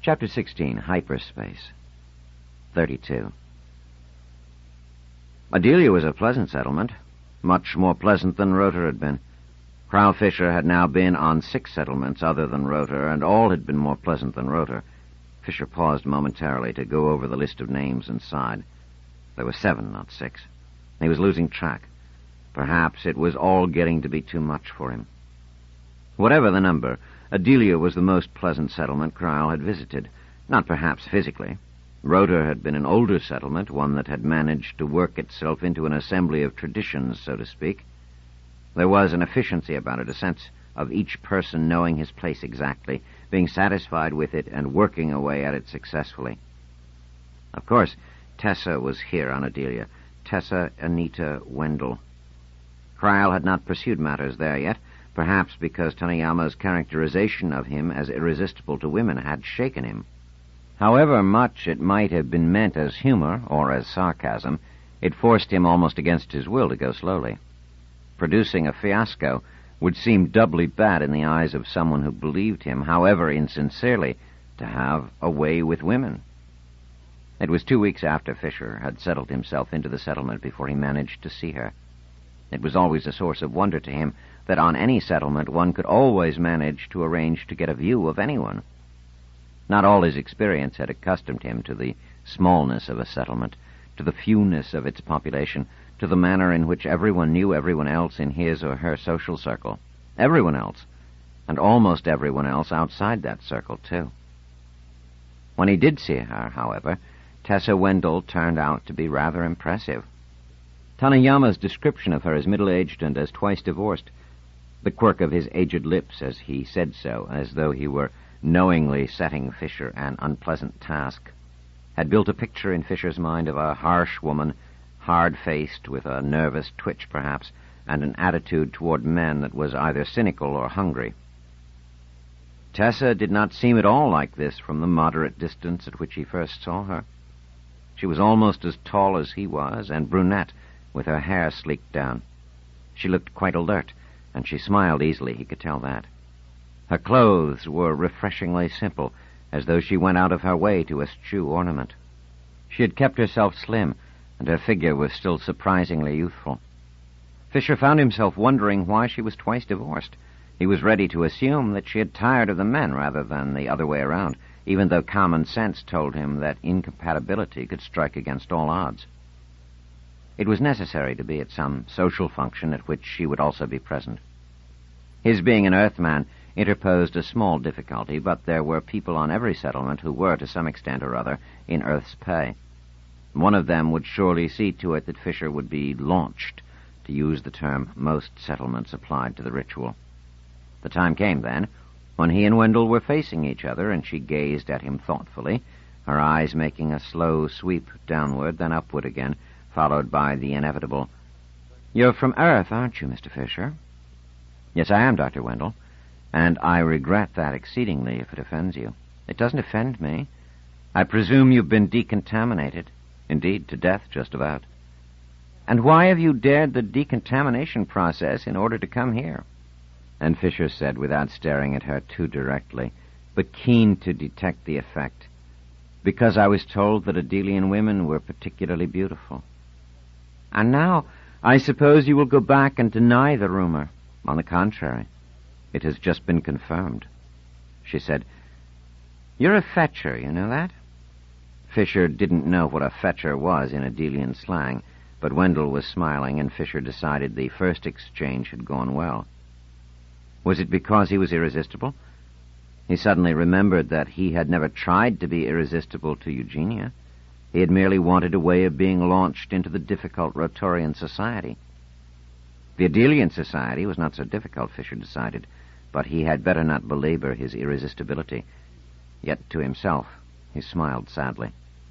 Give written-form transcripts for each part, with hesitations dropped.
Chapter 16, Hyperspace. 32. Adelia was a pleasant settlement, much more pleasant than Rotor had been. Crowell Fisher had now been on 6 settlements other than Rotor, and all had been more pleasant than Rotor. Fisher paused momentarily to go over the list of names and sighed. There were 7, not 6. He was losing track. Perhaps it was all getting to be too much for him. Whatever the number, Adelia was the most pleasant settlement Crowell had visited, not perhaps physically. Rotor had been an older settlement, one that had managed to work itself into an assembly of traditions, so to speak. There was an efficiency about it, a sense of each person knowing his place exactly, being satisfied with it and working away at it successfully. Of course, Tessa was here on Adelia. Tessa Anita Wendell. Crowell had not pursued matters there yet, perhaps because Taniyama's characterization of him as irresistible to women had shaken him. However much it might have been meant as humor or as sarcasm, it forced him almost against his will to go slowly. Producing a fiasco would seem doubly bad in the eyes of someone who believed him, however insincerely, to have a way with women. It was 2 weeks after Fisher had settled himself into the settlement before he managed to see her. It was always a source of wonder to him that on any settlement one could always manage to arrange to get a view of anyone. Not all his experience had accustomed him to the smallness of a settlement, to the fewness of its population, to the manner in which everyone knew everyone else in his or her social circle. Everyone else, and almost everyone else outside that circle, too. When he did see her, however, Tessa Wendell turned out to be rather impressive. Taniyama's description of her as middle-aged and as twice divorced, the quirk of his aged lips as he said so, as though he were knowingly setting Fisher an unpleasant task, had built a picture in Fisher's mind of a harsh woman, hard-faced, with a nervous twitch perhaps, and an attitude toward men that was either cynical or hungry. Tessa did not seem at all like this from the moderate distance at which he first saw her. She was almost as tall as he was, and brunette, with her hair sleeked down. She looked quite alert, and she smiled easily, he could tell that. Her clothes were refreshingly simple, as though she went out of her way to eschew ornament. She had kept herself slim, and her figure was still surprisingly youthful. Fisher found himself wondering why she was twice divorced. He was ready to assume that she had tired of the men rather than the other way around, even though common sense told him that incompatibility could strike against all odds. It was necessary to be at some social function at which she would also be present. His being an Earthman interposed a small difficulty, but there were people on every settlement who were, to some extent or other, in Earth's pay. One of them would surely see to it that Fisher would be launched, to use the term most settlements applied to the ritual. The time came, then, when he and Wendell were facing each other, and she gazed at him thoughtfully, her eyes making a slow sweep downward, then upward again, followed by the inevitable, "You're from Earth, aren't you, Mr. Fisher?" "Yes, I am, Dr. Wendell, and I regret that exceedingly if it offends you." "It doesn't offend me. I presume you've been decontaminated." "Indeed, to death, just about." "And why have you dared the decontamination process in order to come here?" And Fisher said, without staring at her too directly, but keen to detect the effect, "Because I was told that Adelian women were particularly beautiful." "And now, I suppose you will go back and deny the rumor." "On the contrary, it has just been confirmed." She said, "You're a fetcher, you know that?" Fisher didn't know what a fetcher was in Adelian slang, but Wendell was smiling, and Fisher decided the first exchange had gone well. Was it because he was irresistible? He suddenly remembered that he had never tried to be irresistible to Eugenia. He had merely wanted a way of being launched into the difficult Rotorian society. The Adelian society was not so difficult, Fisher decided, but he had better not belabor his irresistibility. Yet to himself, he smiled sadly.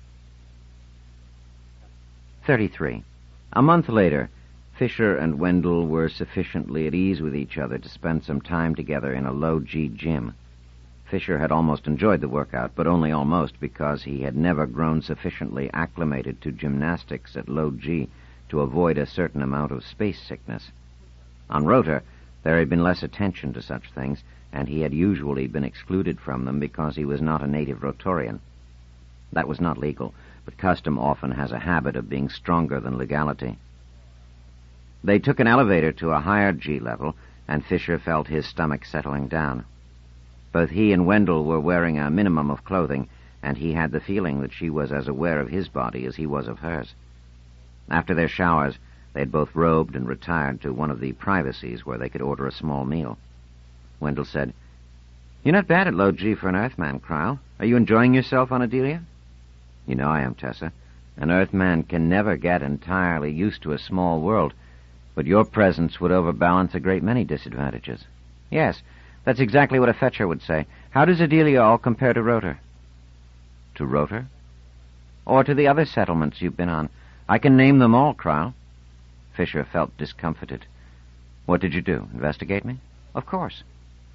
33. A month later, Fisher and Wendell were sufficiently at ease with each other to spend some time together in a low-G gym. Fisher had almost enjoyed the workout, but only almost, because he had never grown sufficiently acclimated to gymnastics at low-G to avoid a certain amount of space sickness. On Rotor, There had been less attention to such things, and he had usually been excluded from them because he was not a native Rotorian. That was not legal, but custom often has a habit of being stronger than legality. They took an elevator to a higher G level, and Fisher felt his stomach settling down. Both he and Wendell were wearing a minimum of clothing, and he had the feeling that she was as aware of his body as he was of hers. After their showers, they had both robed and retired to one of the privacies where they could order a small meal. Wendell said, "You're not bad at low G for an Earthman, Cryle. Are you enjoying yourself on Adelia?" "You know I am, Tessa. An Earthman can never get entirely used to a small world, but your presence would overbalance a great many disadvantages." "Yes, that's exactly what a fetcher would say. How does Adelia all compare to Rotor?" "To Rotor?" "Or to the other settlements you've been on. I can name them all, Cryle." Fisher felt discomfited. "What did you do? Investigate me?" "Of course."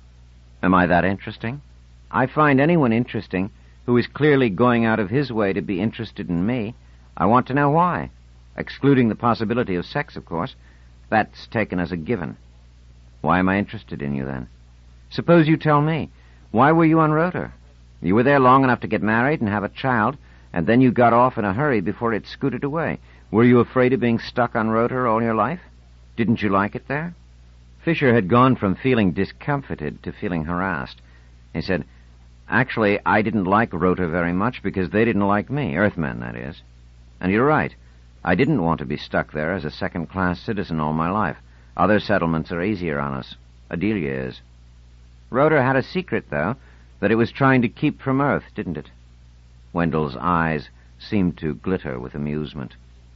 "Am I that interesting?" "I find anyone interesting who is clearly going out of his way to be interested in me. I want to know why. Excluding the possibility of sex, of course. That's taken as a given." "Why am I interested in you, then?" "Suppose you tell me. Why were you on Rotor? You were there long enough to get married and have a child, and then you got off in a hurry before it scooted away. Were you afraid of being stuck on Rotor all your life? Didn't you like it there?" Fisher had gone from feeling discomfited to feeling harassed. He said, "Actually, I didn't like Rotor very much because they didn't like me, Earthmen, that is. And you're right. I didn't want to be stuck there as a second-class citizen all my life. Other settlements are easier on us. Adelia is." "Rotor had a secret, though, that it was trying to keep from Earth, didn't it?" Wendell's eyes seemed to glitter with amusement.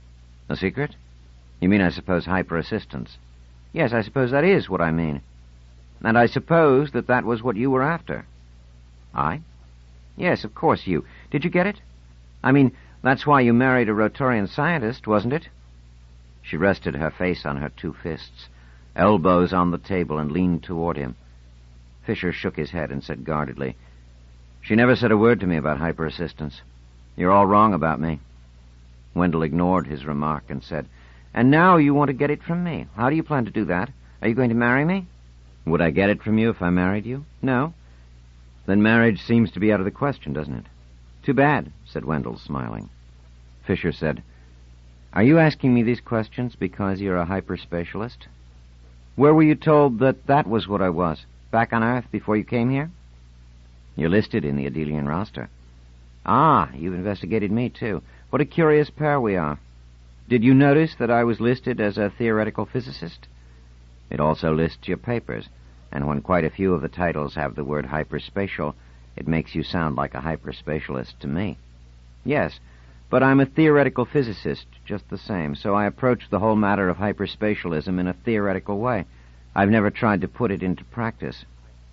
"A secret? You mean, I suppose, hyper-assistance?" "Yes, I suppose that is what I mean. And I suppose that was what you were after." "I?" "Yes, of course you. Did you get it? I mean, that's why you married a Rotorian scientist, wasn't it?" She rested her face on her two fists, elbows on the table, and leaned toward him. Fisher shook his head and said guardedly, "She never said a word to me about hyper-assistance. You're all wrong about me." Wendell ignored his remark and said, "And now you want to get it from me. How do you plan to do that? Are you going to marry me?" "Would I get it from you if I married you?" "No." "Then marriage seems to be out of the question, doesn't it?" "Too bad," said Wendell, smiling. Fisher said, "Are you asking me these questions because you're a hyperspatialist? Where were you told that was what I was? Back on Earth before you came here?" "You're listed in the Adelian roster." "Ah, you've investigated me, too. What a curious pair we are. Did you notice that I was listed as a theoretical physicist?" "It also lists your papers, and when quite a few of the titles have the word hyperspatial, it makes you sound like a hyperspatialist to me." "Yes, but I'm a theoretical physicist just the same, so I approach the whole matter of hyperspatialism in a theoretical way. I've never tried to put it into practice."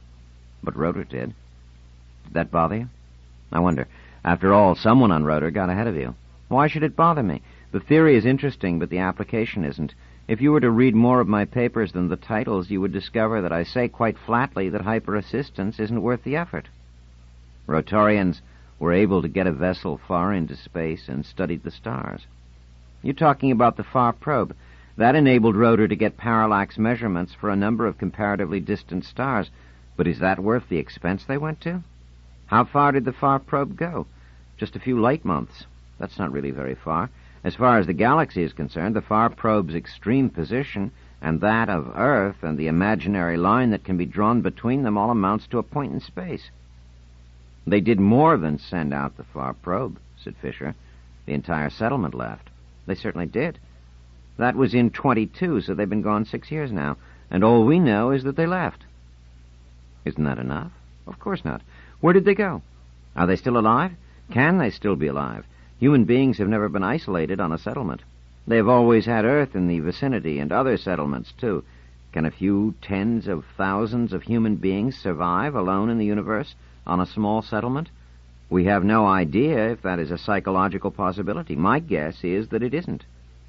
"But Rotor did. Did that bother you? I wonder. After all, someone on Rotor got ahead of you." "Why should it bother me? The theory is interesting, but the application isn't. If you were to read more of my papers than the titles, you would discover that I say quite flatly that hyper-assistance isn't worth the effort. Rotorians were able to get a vessel far into space and studied the stars. You're talking about the FAR probe. That enabled Rotor to get parallax measurements for a number of comparatively distant stars. But is that worth the expense they went to? How far did the FAR probe go? Just a few light months. That's not really very far. As far as the galaxy is concerned, the FAR probe's extreme position and that of Earth and the imaginary line that can be drawn between them all amounts to a point in space." "They did more than send out the FAR probe," said Fisher. "The entire settlement left." "They certainly did. That was in 22, so they've been gone 6 years now, and all we know is that they left." "Isn't that enough?" "Of course not. Where did they go? Are they still alive? Can they still be alive? Human beings have never been isolated on a settlement. They have always had Earth in the vicinity and other settlements, too. Can a few tens of thousands of human beings survive alone in the universe on a small settlement? We have no idea if that is a psychological possibility. My guess is that it isn't."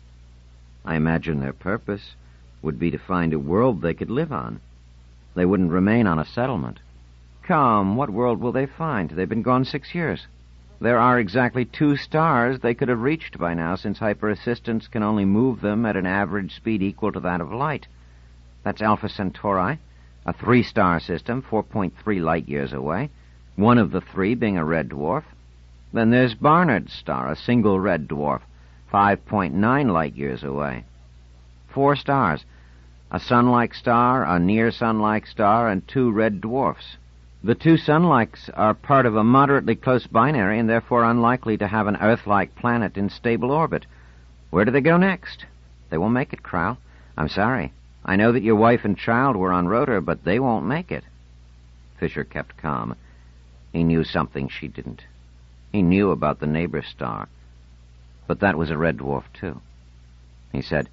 "I imagine their purpose would be to find a world they could live on. They wouldn't remain on a settlement." "Come, what world will they find? They've been gone 6 years. There are exactly 2 stars they could have reached by now, since hyper-assistance can only move them at an average speed equal to that of light. That's Alpha Centauri, a 3-star system, 4.3 light-years away, one of the 3 being a red dwarf. Then there's Barnard's star, a single red dwarf, 5.9 light-years away. 4 stars, a sun-like star, a near-sun-like star, and 2 red dwarfs. The 2 sun-likes are part of a moderately close binary and therefore unlikely to have an Earth-like planet in stable orbit. Where do they go next? They won't make it, Crowell. I'm sorry. I know that your wife and child were on Rotor, but they won't make it. Fisher kept calm. He knew something she didn't. He knew about the neighbor star. But that was a red dwarf, too. He said,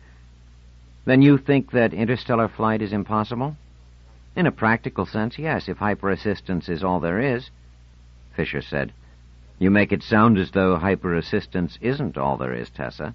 "Then you think that interstellar flight is impossible?" "In a practical sense, yes, if hyperassistance is all there is." Fisher said, "You make it sound as though hyperassistance isn't all there is, Tessa."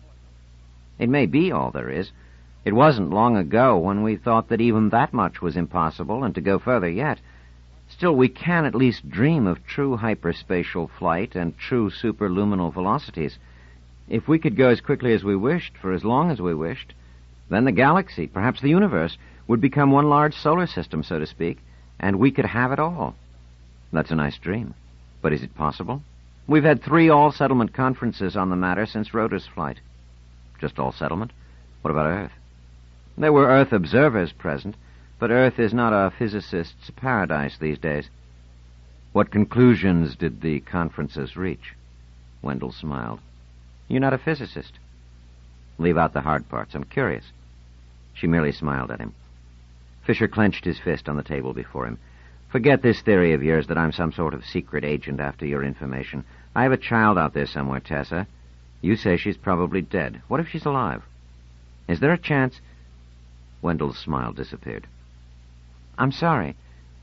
"It may be all there is. It wasn't long ago when we thought that even that much was impossible, and to go further yet. Still, we can at least dream of true hyperspatial flight and true superluminal velocities. If we could go as quickly as we wished, for as long as we wished, then the galaxy, perhaps the universe, would become one large solar system, so to speak, and we could have it all." "That's a nice dream. But is it possible?" "We've had 3 all-settlement conferences on the matter since Rotor's flight." "Just all-settlement? What about Earth?" "There were Earth observers present, but Earth is not a physicist's paradise these days." "What conclusions did the conferences reach?" Wendell smiled. "You're not a physicist." "Leave out the hard parts. I'm curious." She merely smiled at him. Fisher clenched his fist on the table before him. "Forget this theory of yours that I'm some sort of secret agent after your information. I have a child out there somewhere, Tessa. You say she's probably dead. What if she's alive? Is there a chance—" Wendell's smile disappeared. "I'm sorry.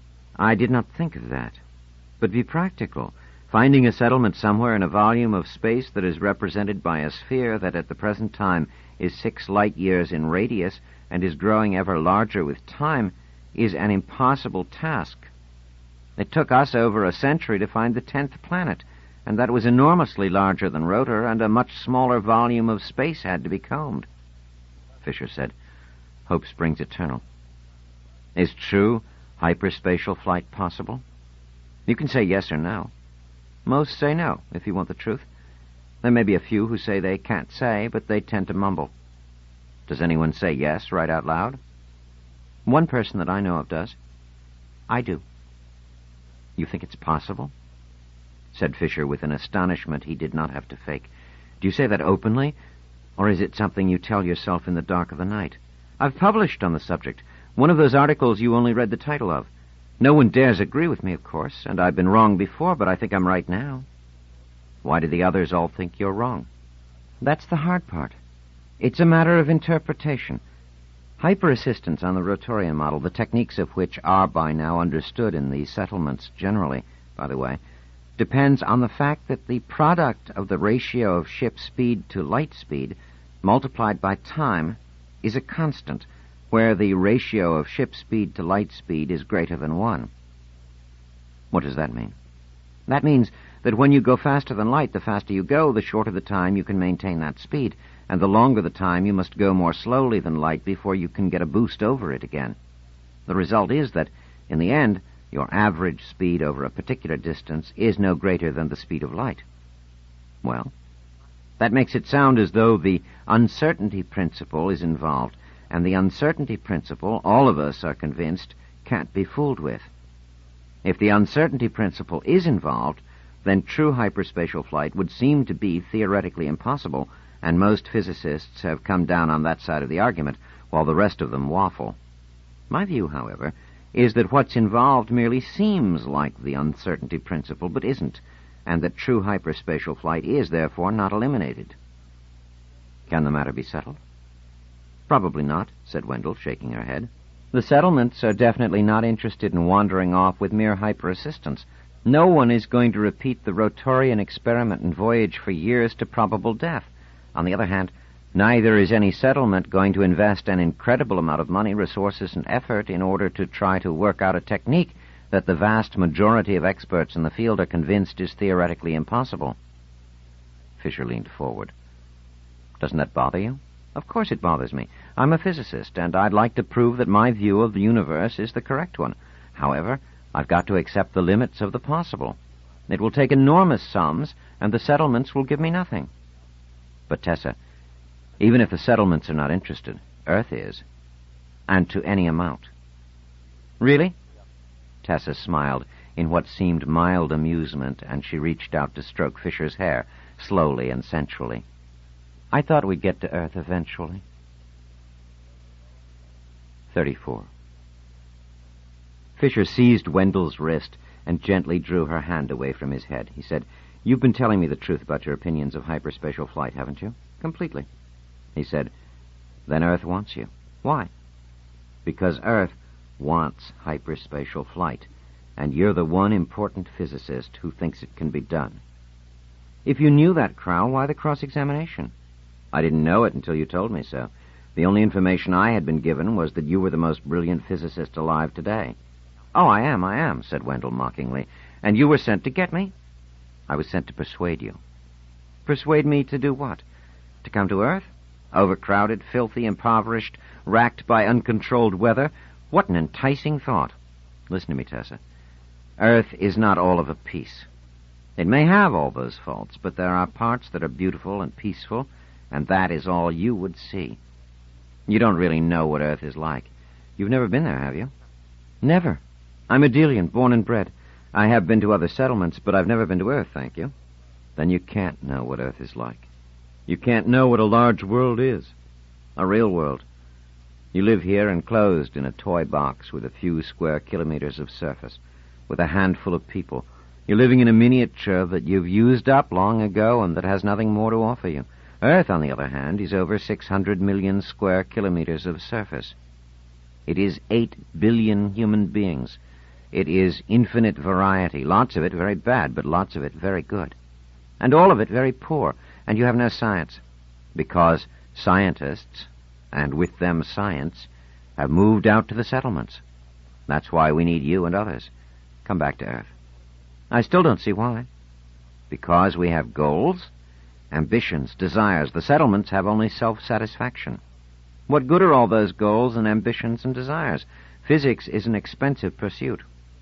I did not think of that. But be practical. Finding a settlement somewhere in a volume of space that is represented by a sphere that at the present time is 6 light-years in radius and is growing ever larger with time is an impossible task. It took us over a century to find the 10th planet, and that was enormously larger than Rotor, and a much smaller volume of space had to be combed." Fisher said, "Hope springs eternal. Is true hyperspatial flight possible? You can say yes or no. Most say no, if you want the truth. There may be a few who say they can't say, but they tend to mumble. Does anyone say yes right out loud?" "One person that I know of does." "I do." "You think it's possible?" said Fisher with an astonishment he did not have to fake. "Do you say that openly, or is it something you tell yourself in the dark of the night?" "I've published on the subject. One of those articles you only read the title of. No one dares agree with me, of course, and I've been wrong before, but I think I'm right now." "Why do the others all think you're wrong?" "That's the hard part. It's a matter of interpretation. Hyperassistance on the Rotorian model, the techniques of which are by now understood in the settlements generally, by the way, depends on the fact that the product of the ratio of ship speed to light speed multiplied by time is a constant, where the ratio of ship speed to light speed is greater than 1. What does that mean? That means that when you go faster than light, the faster you go, the shorter the time you can maintain that speed, and the longer the time you must go more slowly than light before you can get a boost over it again. The result is that, in the end, your average speed over a particular distance is no greater than the speed of light. Well, that makes it sound as though the uncertainty principle is involved, and the uncertainty principle, all of us are convinced, can't be fooled with. If the uncertainty principle is involved, then true hyperspatial flight would seem to be theoretically impossible, and most physicists have come down on that side of the argument, while the rest of them waffle. My view, however, is that what's involved merely seems like the uncertainty principle, but isn't, and that true hyperspatial flight is, therefore, not eliminated. Can the matter be settled? Probably not, said Wendell, shaking her head. The settlements are definitely not interested in wandering off with mere hyperassistance. No one is going to repeat the Rotorian experiment and voyage for years to probable death. On the other hand, neither is any settlement going to invest an incredible amount of money, resources, and effort in order to try to work out a technique that the vast majority of experts in the field are convinced is theoretically impossible. Fisher leaned forward. Doesn't that bother you? Of course it bothers me. I'm a physicist, and I'd like to prove that my view of the universe is the correct one. However, I've got to accept the limits of the possible. It will take enormous sums, and the settlements will give me nothing. But, Tessa, even if the settlements are not interested, Earth is, and to any amount. Really? Tessa smiled in what seemed mild amusement, and she reached out to stroke Fisher's hair, slowly and sensually. I thought we'd get to Earth eventually. 34. Fisher seized Wendell's wrist and gently drew her hand away from his head. He said, "You've been telling me the truth about your opinions of hyperspatial flight, haven't you?" "Completely." He said, "Then Earth wants you." "Why?" "Because Earth wants hyperspatial flight, and you're the one important physicist who thinks it can be done." "If you knew that, Crow, why the cross-examination?" "I didn't know it until you told me so. The only information I had been given was that you were the most brilliant physicist alive today." "Oh, I am," said Wendell mockingly. "And you were sent to get me?" "I was sent to persuade you." "Persuade me to do what? To come to Earth? Overcrowded, filthy, impoverished, racked by uncontrolled weather? What an enticing thought." "Listen to me, Tessa. Earth is not all of a piece. It may have all those faults, but there are parts that are beautiful and peaceful, and that is all you would see. You don't really know what Earth is like. You've never been there, have you?" "Never. I'm a Delian, born and bred. I have been to other settlements, but I've never been to Earth, thank you." "Then you can't know what Earth is like. You can't know what a large world is. A real world. You live here enclosed in a toy box with a few square kilometers of surface, with a handful of people. You're living in a miniature that you've used up long ago and that has nothing more to offer you. Earth, on the other hand, is over 600 million square kilometers of surface. It is 8 billion human beings. It is infinite variety, lots of it very bad, but lots of it very good. And all of it very poor, and you have no science. Because scientists, and with them science, have moved out to the settlements. That's why we need you and others. Come back to Earth." "I still don't see why." "Because we have goals, ambitions, desires. The settlements have only self-satisfaction. What good are all those goals and ambitions and desires? Physics is an expensive pursuit.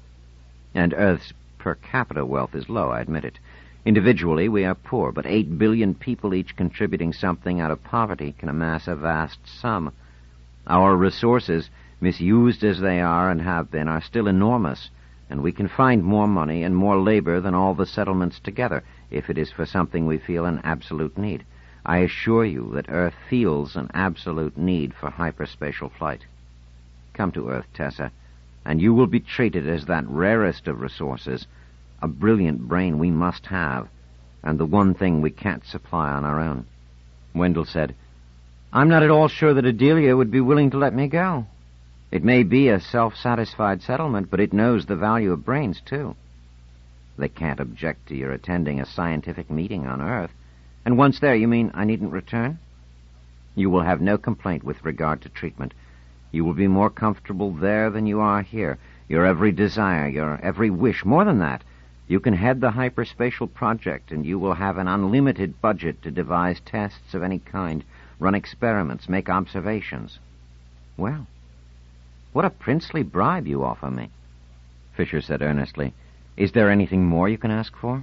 And Earth's per capita wealth is low, I admit it. Individually, we are poor, but 8 billion people each contributing something out of poverty can amass a vast sum. Our resources, misused as they are and have been, are still enormous, and we can find more money and more labor than all the settlements together, if it is for something we feel an absolute need. I assure you that Earth feels an absolute need for hyperspatial flight. Come to Earth, Tessa, and you will be treated as that rarest of resources, a brilliant brain we must have, and the one thing we can't supply on our own." Wendell said, "I'm not at all sure that Adelia would be willing to let me go. It may be a self-satisfied settlement, but it knows the value of brains, too." "They can't object to your attending a scientific meeting on Earth. And once there, you mean I needn't return?" "You will have no complaint with regard to treatment. You will be more comfortable there than you are here. Your every desire, your every wish, more than that. You can head the hyperspatial project, and you will have an unlimited budget to devise tests of any kind, run experiments, make observations." "Well, what a princely bribe you offer me." Fisher said earnestly, "Is there anything more you can ask for?"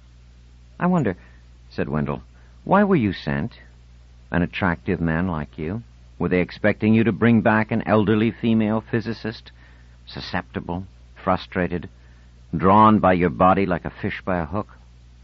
"I wonder," said Wendell, "why were you sent? An attractive man like you? Were they expecting you to bring back an elderly female physicist, susceptible, frustrated, drawn by your body like a fish by a hook?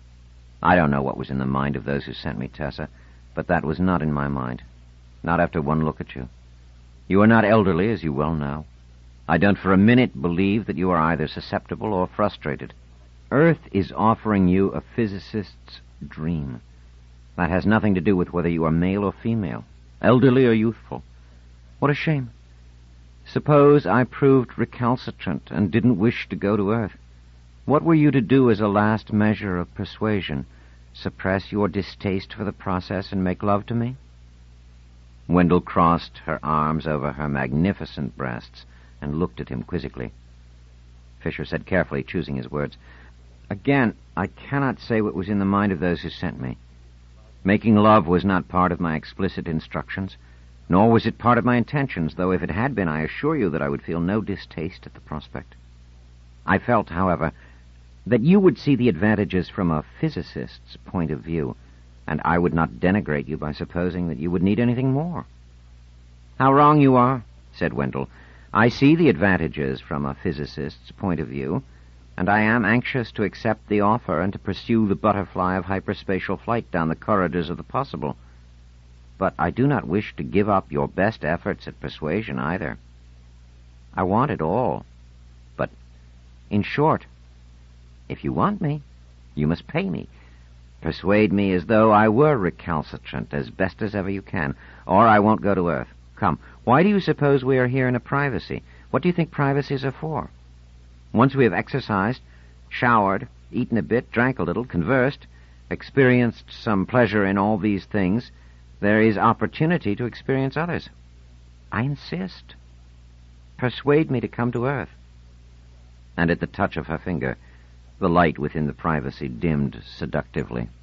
I don't know what was in the mind of those who sent me, Tessa, but that was not in my mind. Not after one look at you. You are not elderly, as you well know. I don't for a minute believe that you are either susceptible or frustrated. Earth is offering you a physicist's dream. That has nothing to do with whether you are male or female, elderly or youthful. What a shame. Suppose I proved recalcitrant and didn't wish to go to Earth. What were you to do as a last measure of persuasion? Suppress your distaste for the process and make love to me?" Wendell crossed her arms over her magnificent breasts and looked at him quizzically. Fisher said carefully, choosing his words, "Again, I cannot say what was in the mind of those who sent me. Making love was not part of my explicit instructions, nor was it part of my intentions, though if it had been, I assure you that I would feel no distaste at the prospect. I felt, however, that you would see the advantages from a physicist's point of view, and I would not denigrate you by supposing that you would need anything more. How wrong you are, said Wendell. I see the advantages from a physicist's point of view, and I am anxious to accept the offer and to pursue the butterfly of hyperspatial flight down the corridors of the possible. But I do not wish to give up your best efforts at persuasion either. I want it all. But, in short, if you want me, you must pay me. Persuade me as though I were recalcitrant, as best as ever you can, or I won't go to Earth. Come, why do you suppose we are here in a privacy? What do you think privacies are for? Once we have exercised, showered, eaten a bit, drank a little, conversed, experienced some pleasure in all these things, there is opportunity to experience others. I insist. Persuade me to come to Earth. And at the touch of her finger, the light within the privacy dimmed seductively.